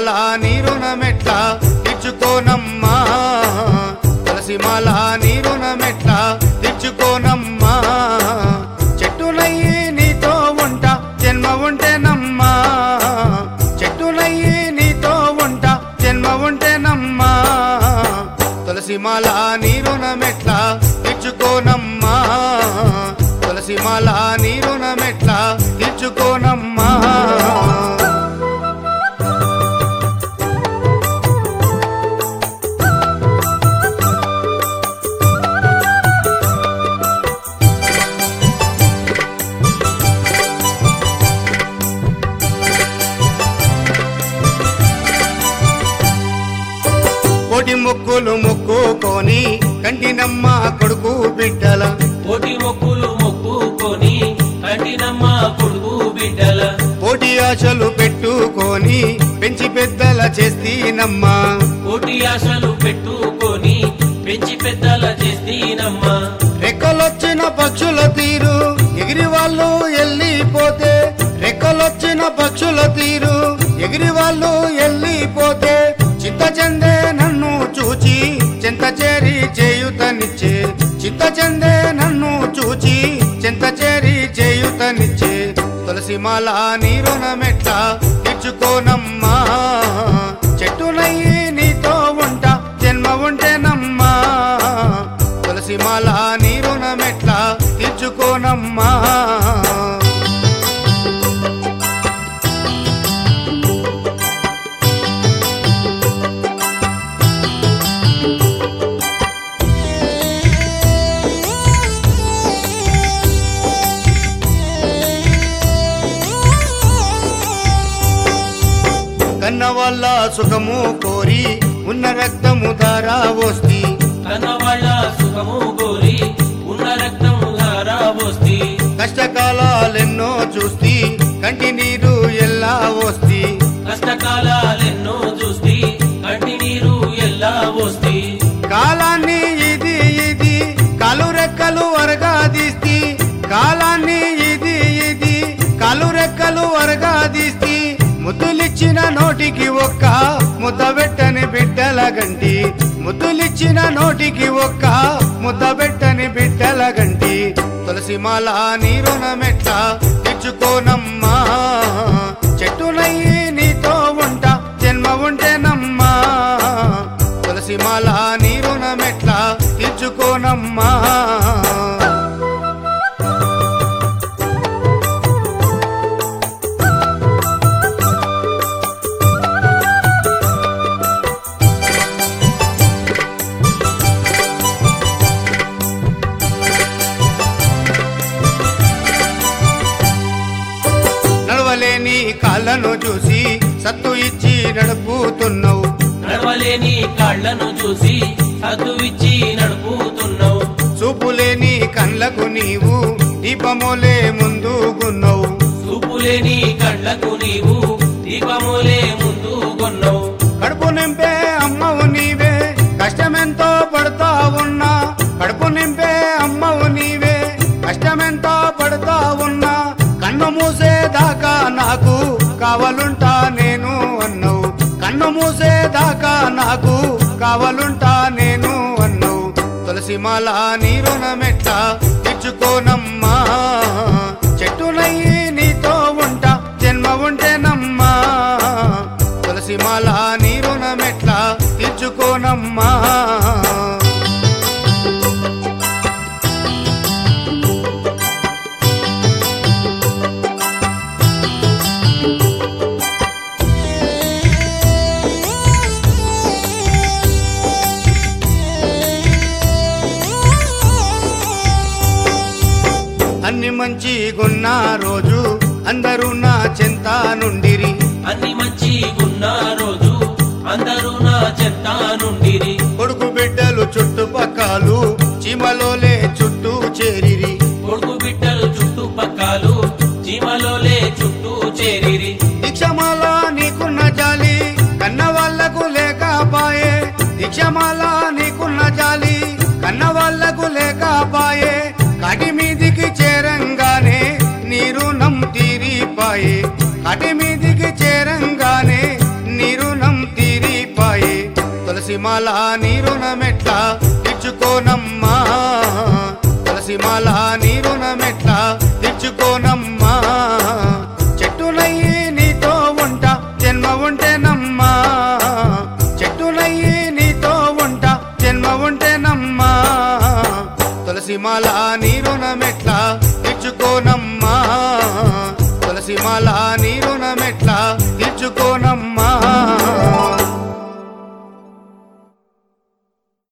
తులసిమాల నీ రుణమెట్లా తీర్చుకోనమ్మా తులసిమాల నీ రుణమెట్లా తీర్చుకోనమ్మా చెట్టునయ్యి నీతో ఉంటా జన్మ ఉంటేనమ్మా చెట్టునయ్యి నీతో ఉంటా జన్మ ఉంటేనమ్మా తులసిమాల నీ రుణమెట్లా తీర్చుకోనమ్మా తులసిమాల నీ రుణమెట్లా తీర్చుకోనమ్మా కోటి మొక్కులు మొక్కుకొని కంటినమ్మ కొడుకు బిడ్డల కోటి మొక్కులు మొక్కుకొని కంటినమ్మ కొడుకు బిడ్డల కోటి ఆశలు పెట్టుకొని పెంచి పెద్దల చేస్తీనమ్మా కోటి ఆశలు పెట్టుకొని పెంచి పెద్దల చేస్తీనమ్మా రెక్కలొచ్చిన పక్షుల తీరు ఎగిరి వాళ్ళు వెళ్ళిపోతే రెక్కలొచ్చిన పక్షుల తీరు ఎగిరి వాళ్ళు వెళ్ళిపోతే చిత్త చెందే నన్ను చూచి చెంత చేరి చేయుతనిచ్చే చిత్త చెందే నన్ను చూచి చెంత చేరి చేయుతనిచ్చే తులసిమాల నీ రుణమెట్లా తీర్చుకోనమ్మా చెట్టునయ్యి నీతో ఉంటా జన్మ ఉంటేనమ్మా తులసిమాల నీ రుణమెట్లా తీర్చుకోనమ్మా కన్న వాళ్ళ సుఖము కోరి ఉన్న రక్తము ధారా వస్తి కన్న వాళ్ళ సుఖము కోరి ఉన్న రక్తం ధారా వస్తి కష్టకాలెన్నో చూస్తి కంటి నీరు ఎల్లా వస్తి కష్టకాలెన్నో చూస్తి కంటి నీరు ఎల్లా వస్తి కాలాన్ని ఇది ఇది కాలు రెక్కలు అరగాదీస్తి కాలాన్ని ఇది ఇది కాలు రెక్కలు అరగాదీస్తి ముద్దులిచ్చిన నోటికి ఒక్క ముద్ద పెట్టని బిడ్డల గంటి ముద్దులిచ్చిన నోటికి ఒక్క ముద్ద పెట్టని బిడ్డల గంటి తులసిమాల నీ రుణమెట్లా తీర్చుకోనమ్మా చెట్టునయ్యి నీతో ఉంటా జన్మ ఉంటేనమ్మా తులసిమాల నీ రుణమెట్లా తీర్చుకోనమ్మా నడవలేని కాళ్ళను చూసి సత్తు ఇచ్చి నడుపుతున్నావు నడవలేని కాళ్లను చూసి సద్దు ఇచ్చి నడుపుతున్నావు చూపులేని కళ్ళకు నీవు దీపమోలే ముందుగున్నావు చూపులేని కళ్ళకు నీవు దీపములే ముందు కొన్నావు కడుపు నింపే అమ్మవు నీవే కష్టమెంతో పడుతా ఉన్నా కడుపు నింపే అమ్మవు నీవే కష్టమెంతో పడుతా ఉన్నా కన్ను మూసేదాకా నాకు కావలుంటా నేను అన్నావు కన్ను మూసేదాకా నాకు కావలుంటా నేను అన్నావు తులసిమాల నీ రుణమెట్లా తీర్చుకోనమ్మా చెట్టునయ్యి నీతో ఉంటా జన్మ ఉంటేనమ్మా తులసిమాల నీ రుణమెట్లా తీర్చుకోనమ్మా అన్ని మంచి గున్న రోజు అందరూ నా చెంత నుండిరి అన్ని మంచి గున్న రోజు అందరూ నా చెంత నుండిరి కొడుకు బిడ్డలు చుట్టుపక్కలు చీమలోలే చుట్టూ చేరిరి కొడుకు బిడ్డలు చుట్టుపక్కలు చీమలోలే చుట్టూ చేరిరి దీక్షమాల నీకున్న జాలి కన్న వాళ్లకు లేకపాయే దీక్షమాల నీకున్న జాలి కన్న వాళ్లకు లేకపాయే కాటి మీదికి చేరంగానే నీరు నం తీరిపాయే కాటి మీదికి చేరంగానే నీరు తులసిమాల నీ రుణమెట్లా తీర్చుకోనమ్మా తులసిమాల నీ రుణమెట్లా తీర్చుకోనమ్మా చెట్టునయ్యి నీతో ఉంటా జన్మ ఉంటేనమ్మా చెట్టునయ్యి నీతో ఉంటా జన్మ ఉంటేనమ్మా తులసిమాల నీ రుణమెట్లా తీర్చుకోనమ్మా తులసిమాల